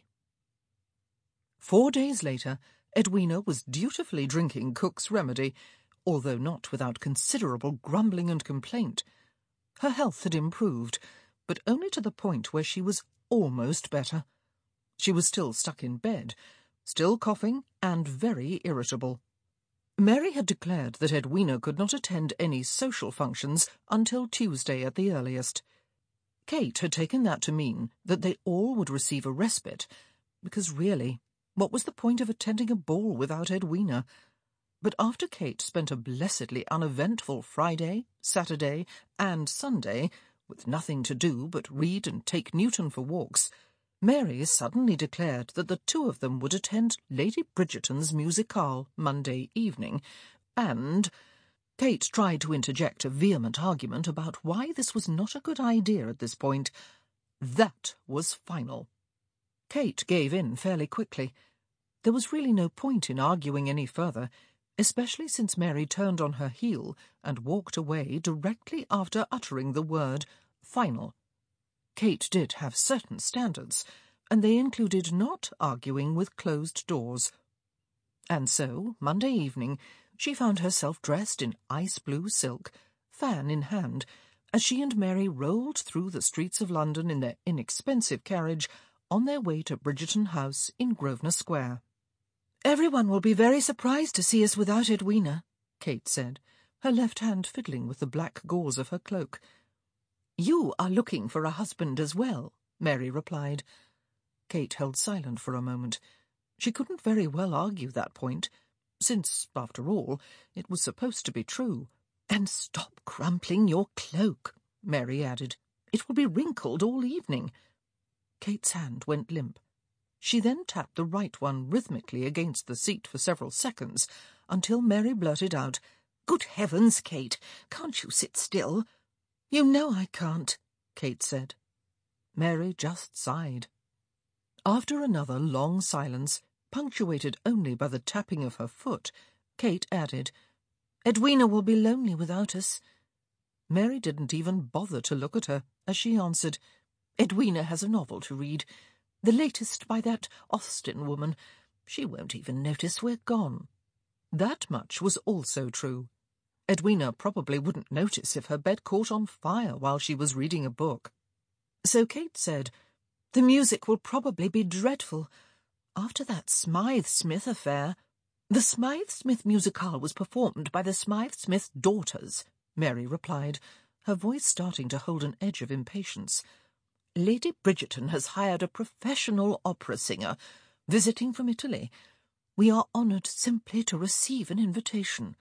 Four days later, Edwina was dutifully drinking Cook's remedy, although not without considerable grumbling and complaint. Her health had improved, but only to the point where she was almost better. She was still stuck in bed, still coughing and very irritable. Mary had declared that Edwina could not attend any social functions until Tuesday at the earliest. Kate had taken that to mean that they all would receive a respite, because really, what was the point of attending a ball without Edwina? But after Kate spent a blessedly uneventful Friday, Saturday, and Sunday, with nothing to do but read and take Newton for walks, Mary suddenly declared that the two of them would attend Lady Bridgerton's musicale Monday evening, and Kate tried to interject a vehement argument about why this was not a good idea at this point. That was final. Kate gave in fairly quickly. There was really no point in arguing any further, especially since Mary turned on her heel and walked away directly after uttering the word final. Kate did have certain standards, and they included not arguing with closed doors. And so, Monday evening, she found herself dressed in ice-blue silk, fan in hand, as she and Mary rolled through the streets of London in their inexpensive carriage on their way to Bridgerton House in Grosvenor Square. "Everyone will be very surprised to see us without Edwina," Kate said, her left hand fiddling with the black gauze of her cloak. "You are looking for a husband as well," Mary replied. Kate held silent for a moment. She couldn't very well argue that point, since, after all, it was supposed to be true. "And stop crumpling your cloak," Mary added. "It will be wrinkled all evening." Kate's hand went limp. She then tapped the right one rhythmically against the seat for several seconds, until Mary blurted out, "Good heavens, Kate, can't you sit still?" "You know I can't," Kate said. Mary just sighed. After another long silence, punctuated only by the tapping of her foot, Kate added, "Edwina will be lonely without us." Mary didn't even bother to look at her as she answered, "Edwina has a novel to read, the latest by that Austen woman. She won't even notice we're gone." That much was also true. Edwina probably wouldn't notice if her bed caught on fire while she was reading a book. So Kate said, "The music will probably be dreadful. After that Smythe-Smith affair—" "The Smythe-Smith musicale was performed by the Smythe-Smith daughters," Mary replied, her voice starting to hold an edge of impatience. "Lady Bridgerton has hired a professional opera singer, visiting from Italy. We are honoured simply to receive an invitation."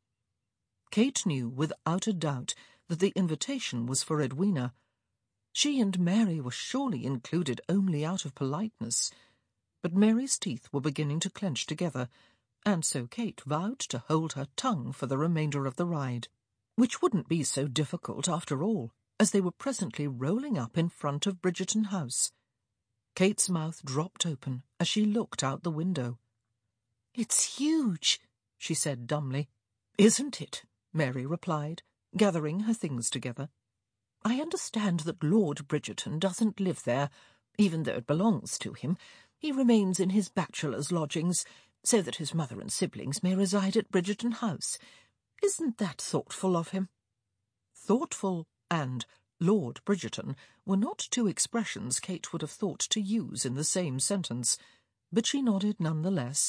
Kate knew without a doubt that the invitation was for Edwina. She and Mary were surely included only out of politeness. But Mary's teeth were beginning to clench together, and so Kate vowed to hold her tongue for the remainder of the ride, which wouldn't be so difficult after all, as they were presently rolling up in front of Bridgerton House. Kate's mouth dropped open as she looked out the window. "It's huge," she said dumbly. "Isn't it?" Mary replied, gathering her things together. "I understand that Lord Bridgerton doesn't live there, even though it belongs to him. He remains in his bachelor's lodgings, so that his mother and siblings may reside at Bridgerton House. Isn't that thoughtful of him?" Thoughtful and Lord Bridgerton were not two expressions Kate would have thought to use in the same sentence, but she nodded none the less,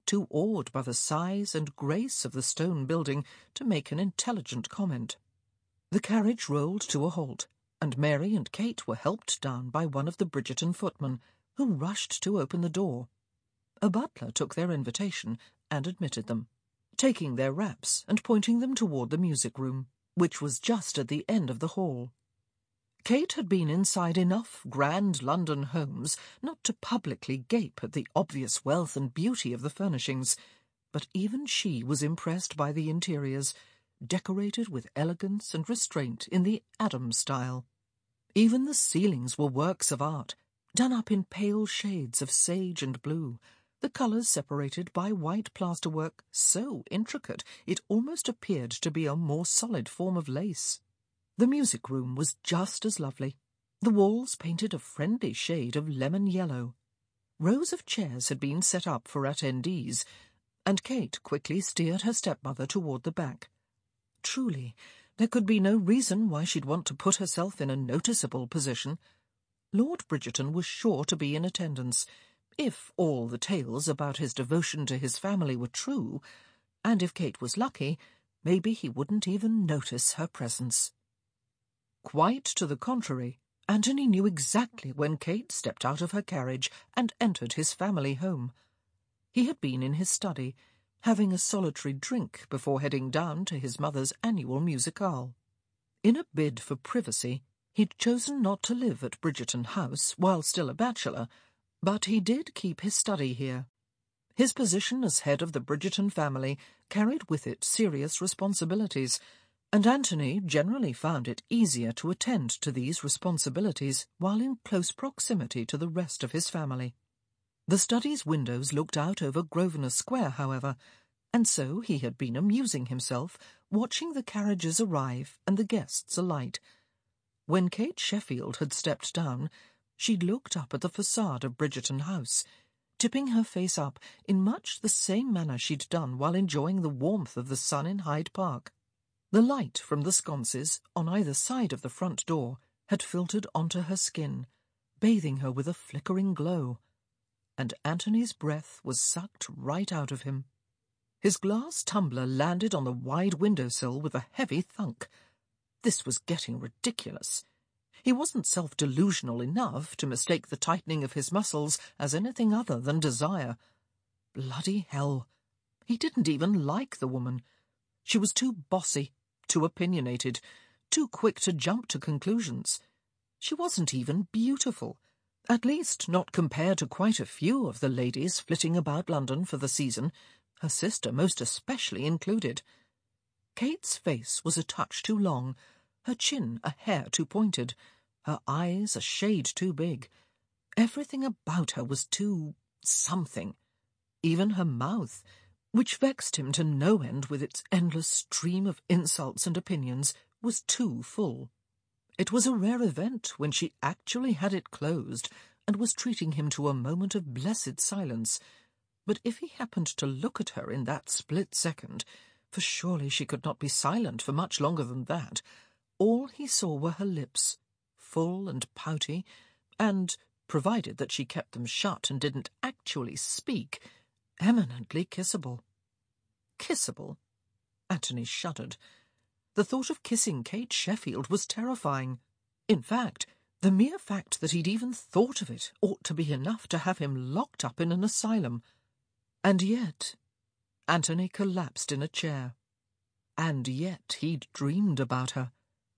too awed by the size and grace of the stone building to make an intelligent comment. The carriage rolled to a halt, and Mary and Kate were helped down by one of the Bridgerton footmen, who rushed to open the door. A butler took their invitation and admitted them, taking their wraps and pointing them toward the music-room, which was just at the end of the hall. Kate had been inside enough grand London homes not to publicly gape at the obvious wealth and beauty of the furnishings, but even she was impressed by the interiors, decorated with elegance and restraint in the Adams style. Even the ceilings were works of art, done up in pale shades of sage and blue, the colours separated by white plasterwork so intricate it almost appeared to be a more solid form of lace. The music-room was just as lovely, the walls painted a friendly shade of lemon yellow. Rows of chairs had been set up for attendees, and Kate quickly steered her stepmother toward the back. Truly, there could be no reason why she'd want to put herself in a noticeable position. Lord Bridgerton was sure to be in attendance, if all the tales about his devotion to his family were true, and if Kate was lucky, maybe he wouldn't even notice her presence. Quite to the contrary, Anthony knew exactly when Kate stepped out of her carriage and entered his family home. He had been in his study, having a solitary drink before heading down to his mother's annual musicale. In a bid for privacy, he'd chosen not to live at Bridgerton House while still a bachelor, but he did keep his study here. His position as head of the Bridgerton family carried with it serious responsibilities, and Anthony generally found it easier to attend to these responsibilities while in close proximity to the rest of his family. The study's windows looked out over Grosvenor Square, however, and so he had been amusing himself, watching the carriages arrive and the guests alight. When Kate Sheffield had stepped down, she'd looked up at the facade of Bridgerton House, tipping her face up in much the same manner she'd done while enjoying the warmth of the sun in Hyde Park. The light from the sconces on either side of the front door had filtered onto her skin, bathing her with a flickering glow, and Anthony's breath was sucked right out of him. His glass tumbler landed on the wide windowsill with a heavy thunk. This was getting ridiculous. He wasn't self-delusional enough to mistake the tightening of his muscles as anything other than desire. Bloody hell! He didn't even like the woman. She was too bossy, too opinionated, too quick to jump to conclusions. She wasn't even beautiful, at least not compared to quite a few of the ladies flitting about London for the season, her sister most especially included. Kate's face was a touch too long, her chin a hair too pointed, her eyes a shade too big. Everything about her was too something. Even her mouth, which vexed him to no end with its endless stream of insults and opinions, was too full. It was a rare event when she actually had it closed and was treating him to a moment of blessed silence, but if he happened to look at her in that split second, for surely she could not be silent for much longer than that, all he saw were her lips, full and pouty, and, provided that she kept them shut and didn't actually speak, eminently kissable. Kissable? Anthony shuddered. The thought of kissing Kate Sheffield was terrifying. In fact, the mere fact that he'd even thought of it ought to be enough to have him locked up in an asylum. And yet... Anthony collapsed in a chair. And yet he'd dreamed about her.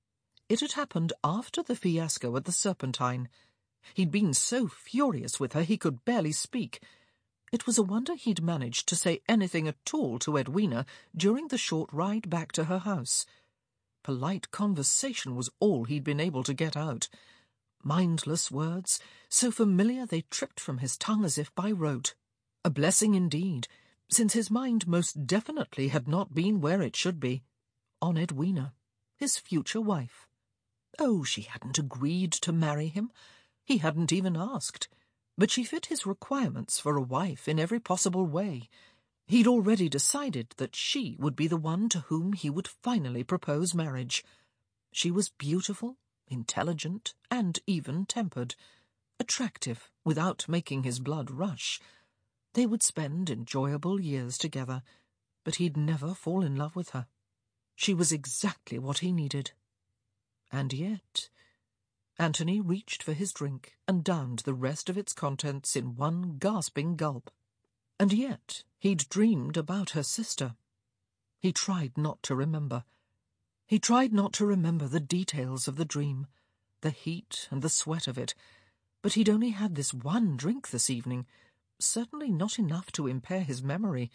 It had happened after the fiasco at the Serpentine. He'd been so furious with her he could barely speak. It was a wonder he'd managed to say anything at all to Edwina during the short ride back to her house. Polite conversation was all he'd been able to get out. Mindless words, so familiar they tripped from his tongue as if by rote. A blessing indeed, since his mind most definitely had not been where it should be, on Edwina, his future wife. Oh, she hadn't agreed to marry him. He hadn't even asked. But she fit his requirements for a wife in every possible way. He'd already decided that she would be the one to whom he would finally propose marriage. She was beautiful, intelligent, and even-tempered, attractive without making his blood rush. They would spend enjoyable years together, but he'd never fall in love with her. She was exactly what he needed. And yet... Anthony reached for his drink and downed the rest of its contents in one gasping gulp. And yet he'd dreamed about her sister. He tried not to remember. He tried not to remember the details of the dream, the heat and the sweat of it, but he'd only had this one drink this evening, certainly not enough to impair his memory.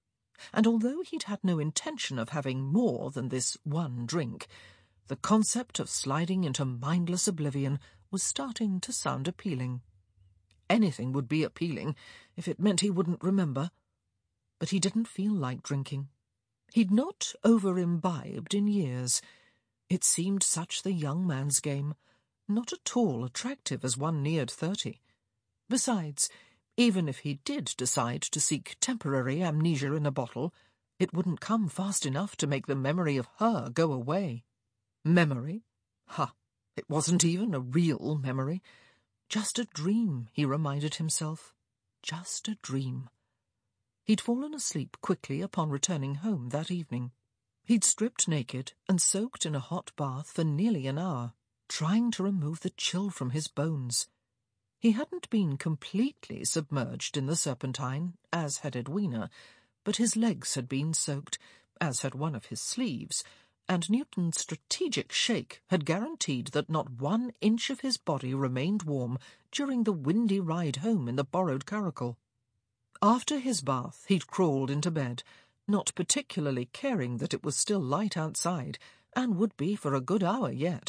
And although he'd had no intention of having more than this one drink, the concept of sliding into mindless oblivion was starting to sound appealing. Anything would be appealing if it meant he wouldn't remember. But he didn't feel like drinking. He'd not over-imbibed in years. It seemed such the young man's game, not at all attractive as one neared thirty. Besides, even if he did decide to seek temporary amnesia in a bottle, it wouldn't come fast enough to make the memory of her go away. Memory? Ha! It wasn't even a real memory. Just a dream, he reminded himself. Just a dream. He'd fallen asleep quickly upon returning home that evening. He'd stripped naked and soaked in a hot bath for nearly an hour, trying to remove the chill from his bones. He hadn't been completely submerged in the Serpentine, as had Edwina, but his legs had been soaked, as had one of his sleeves, and Newton's strategic shake had guaranteed that not one inch of his body remained warm during the windy ride home in the borrowed curricle. After his bath, he'd crawled into bed, not particularly caring that it was still light outside, and would be for a good hour yet.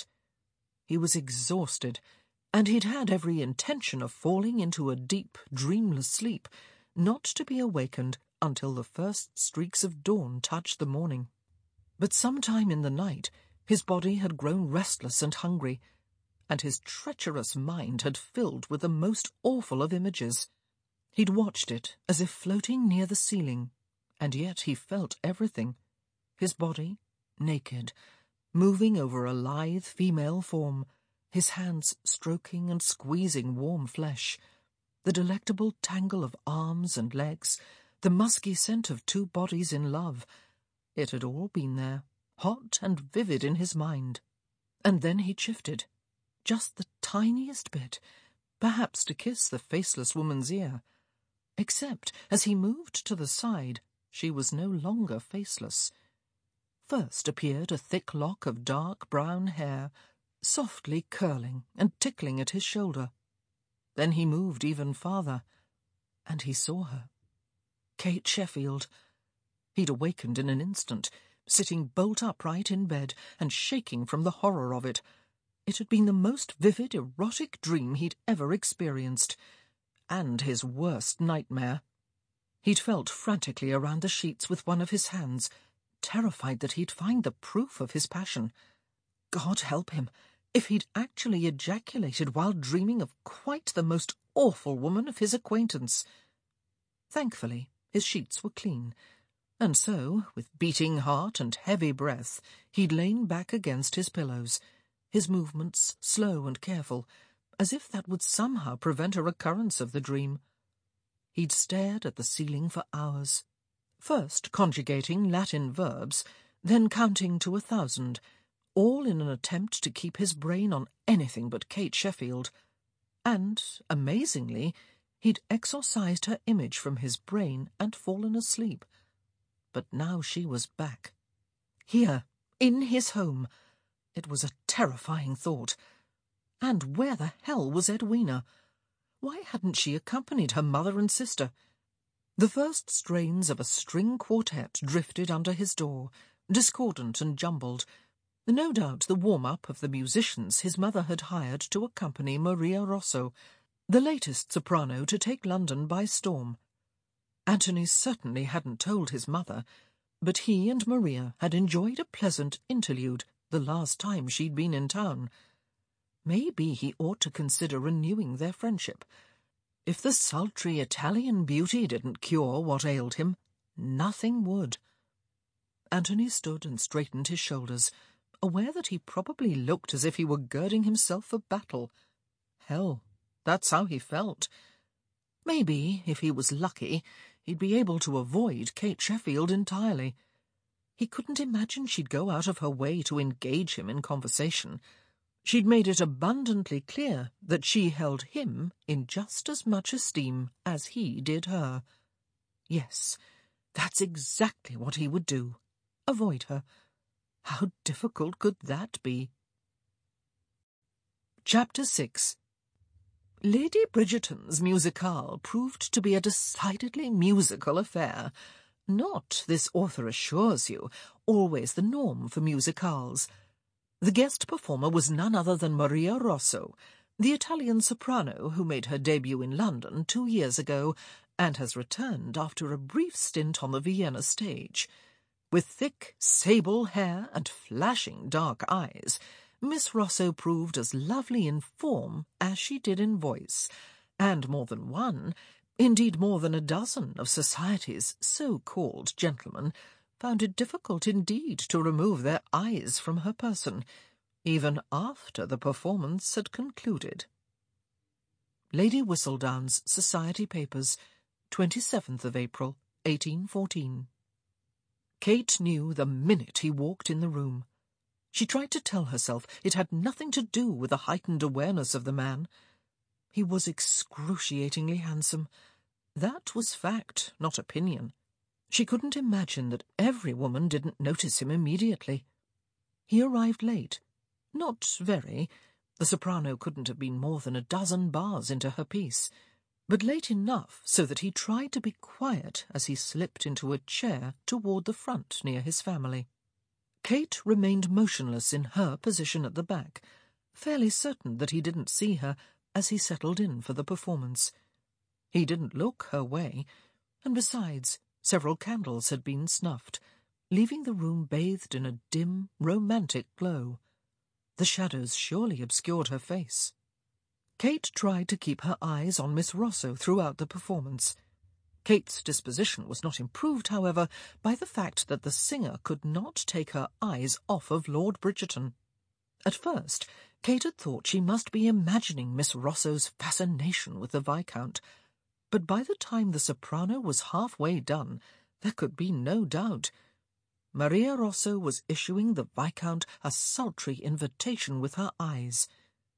He was exhausted, and he'd had every intention of falling into a deep, dreamless sleep, not to be awakened until the first streaks of dawn touched the morning. But sometime in the night his body had grown restless and hungry, and his treacherous mind had filled with the most awful of images. He'd watched it as if floating near the ceiling, and yet he felt everything. His body, naked, moving over a lithe female form, his hands stroking and squeezing warm flesh, the delectable tangle of arms and legs, the musky scent of two bodies in love. It had all been there, hot and vivid in his mind. And then he shifted, just the tiniest bit, perhaps to kiss the faceless woman's ear. Except, as he moved to the side, she was no longer faceless. First appeared a thick lock of dark brown hair, softly curling and tickling at his shoulder. Then he moved even farther, and he saw her. Kate Sheffield. He'd awakened in an instant, sitting bolt upright in bed and shaking from the horror of it. It had been the most vivid, erotic dream he'd ever experienced, and his worst nightmare. He'd felt frantically around the sheets with one of his hands, terrified that he'd find the proof of his passion. God help him, if he'd actually ejaculated while dreaming of quite the most awful woman of his acquaintance. Thankfully, his sheets were clean, and so, with beating heart and heavy breath, he'd lain back against his pillows, his movements slow and careful, as if that would somehow prevent a recurrence of the dream. He'd stared at the ceiling for hours, first conjugating Latin verbs, then counting to a thousand, all in an attempt to keep his brain on anything but Kate Sheffield. And, amazingly, he'd exorcised her image from his brain and fallen asleep. But now she was back. Here, in his home. It was a terrifying thought. And where the hell was Edwina? Why hadn't she accompanied her mother and sister? The first strains of a string quartet drifted under his door, discordant and jumbled. No doubt the warm-up of the musicians his mother had hired to accompany Maria Rosso, the latest soprano to take London by storm. Anthony certainly hadn't told his mother, but he and Maria had enjoyed a pleasant interlude the last time she'd been in town. Maybe he ought to consider renewing their friendship. If the sultry Italian beauty didn't cure what ailed him, nothing would. Anthony stood and straightened his shoulders, aware that he probably looked as if he were girding himself for battle. Hell, that's how he felt. Maybe, if he was lucky, he'd be able to avoid Kate Sheffield entirely. He couldn't imagine she'd go out of her way to engage him in conversation. She'd made it abundantly clear that she held him in just as much esteem as he did her. Yes, that's exactly what he would do. Avoid her. How difficult could that be? Chapter six. Lady Bridgerton's musicale proved to be a decidedly musical affair. Not, this author assures you, always the norm for musicales. The guest performer was none other than Maria Rosso, the Italian soprano who made her debut in London two years ago and has returned after a brief stint on the Vienna stage. With thick sable hair and flashing dark eyes, Miss Rosso proved as lovely in form as she did in voice, and more than one, indeed more than a dozen of society's so-called gentlemen, found it difficult indeed to remove their eyes from her person, even after the performance had concluded. Lady Whistledown's Society Papers, twenty-seventh of April, eighteen fourteen. Kate knew the minute he walked in the room. She tried to tell herself it had nothing to do with a heightened awareness of the man. He was excruciatingly handsome. That was fact, not opinion. She couldn't imagine that every woman didn't notice him immediately. He arrived late. Not very. The soprano couldn't have been more than a dozen bars into her piece, but late enough so that he tried to be quiet as he slipped into a chair toward the front near his family. Kate remained motionless in her position at the back, fairly certain that he didn't see her as he settled in for the performance. He didn't look her way, and besides, several candles had been snuffed, leaving the room bathed in a dim, romantic glow. The shadows surely obscured her face. Kate tried to keep her eyes on Miss Rosso throughout the performance. Kate's disposition was not improved, however, by the fact that the singer could not take her eyes off of Lord Bridgerton. At first, Kate had thought she must be imagining Miss Rosso's fascination with the Viscount, but by the time the soprano was halfway done, there could be no doubt. Maria Rosso was issuing the Viscount a sultry invitation with her eyes.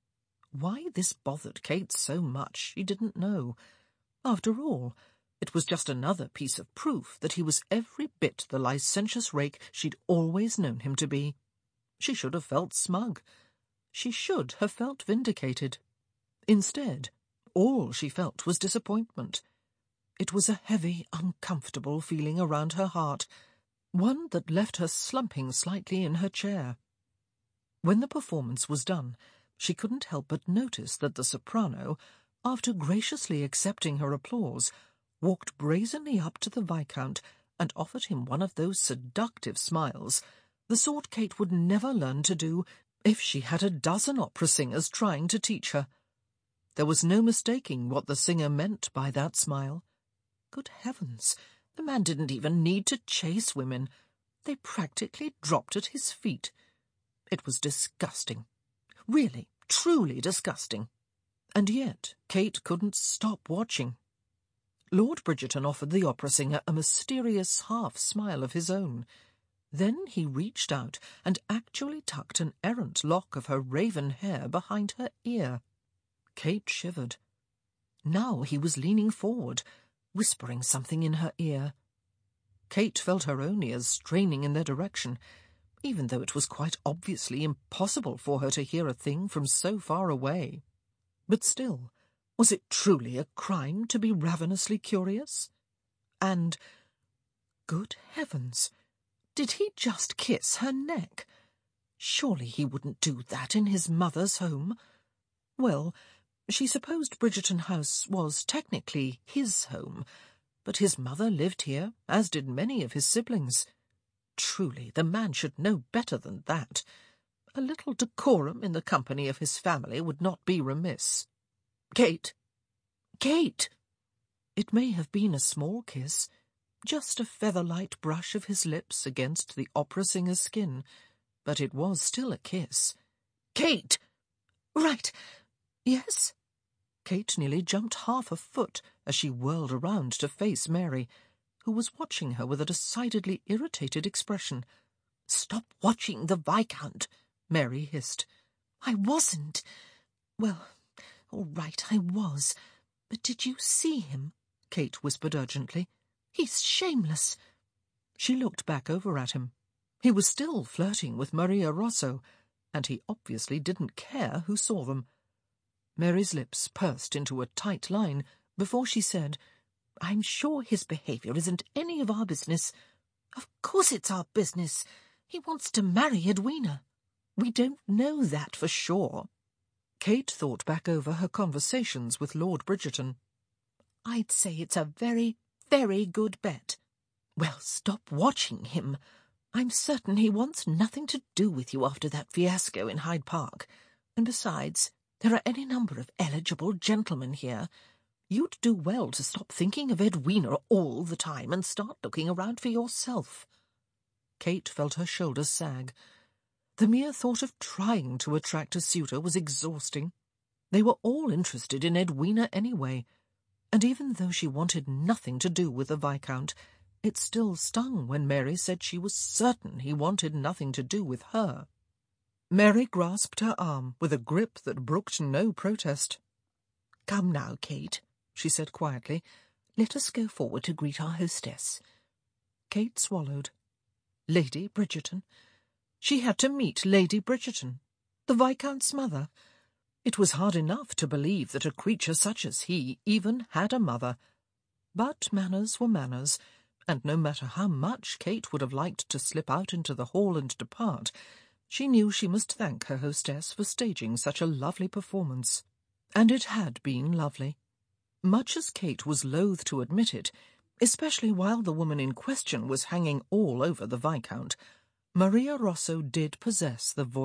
Why this bothered Kate so much, she didn't know. After all, it was just another piece of proof that he was every bit the licentious rake she'd always known him to be. She should have felt smug. She should have felt vindicated. Instead, all she felt was disappointment. It was a heavy, uncomfortable feeling around her heart, one that left her slumping slightly in her chair. When the performance was done, she couldn't help but notice that the soprano, after graciously accepting her applause, walked brazenly up to the Viscount and offered him one of those seductive smiles, the sort Kate would never learn to do if she had a dozen opera singers trying to teach her. There was no mistaking what the singer meant by that smile. Good heavens, the man didn't even need to chase women. They practically dropped at his feet. It was disgusting. Really, truly disgusting. And yet Kate couldn't stop watching. Lord Bridgerton offered the opera singer a mysterious half-smile of his own. Then he reached out and actually tucked an errant lock of her raven hair behind her ear. Kate shivered. Now he was leaning forward, whispering something in her ear. Kate felt her own ears straining in their direction, even though it was quite obviously impossible for her to hear a thing from so far away. But still, was it truly a crime to be ravenously curious? And, good heavens, did he just kiss her neck? Surely he wouldn't do that in his mother's home. Well, she supposed Bridgerton House was technically his home, but his mother lived here, as did many of his siblings. Truly, the man should know better than that. A little decorum in the company of his family would not be remiss. Kate! Kate! It may have been a small kiss, just a feather-light brush of his lips against the opera singer's skin, but it was still a kiss. Kate! Right! Yes? Kate nearly jumped half a foot as she whirled around to face Mary, who was watching her with a decidedly irritated expression. "Stop watching the Viscount," Mary hissed. "I wasn't. Well, all right, I was. But did you see him?" Kate whispered urgently. "He's shameless." She looked back over at him. He was still flirting with Maria Rosso, and he obviously didn't care who saw them. Mary's lips pursed into a tight line before she said, "I'm sure his behaviour isn't any of our business." "Of course it's our business. He wants to marry Edwina." "We don't know that for sure." Kate thought back over her conversations with Lord Bridgerton. "I'd say it's a very, very good bet." "Well, stop watching him. I'm certain he wants nothing to do with you after that fiasco in Hyde Park. And besides, there are any number of eligible gentlemen here. You'd do well to stop thinking of Edwina all the time and start looking around for yourself." Kate felt her shoulders sag. The mere thought of trying to attract a suitor was exhausting. They were all interested in Edwina anyway, and even though she wanted nothing to do with the Viscount, it still stung when Mary said she was certain he wanted nothing to do with her. Mary grasped her arm with a grip that brooked no protest. "Come now, Kate," she said quietly. "Let us go forward to greet our hostess." Kate swallowed. Lady Bridgerton. She had to meet Lady Bridgerton, the Viscount's mother. It was hard enough to believe that a creature such as he even had a mother. But manners were manners, and no matter how much Kate would have liked to slip out into the hall and depart, she knew she must thank her hostess for staging such a lovely performance. And it had been lovely. Much as Kate was loath to admit it, especially while the woman in question was hanging all over the Viscount, Maria Rosso did possess the voice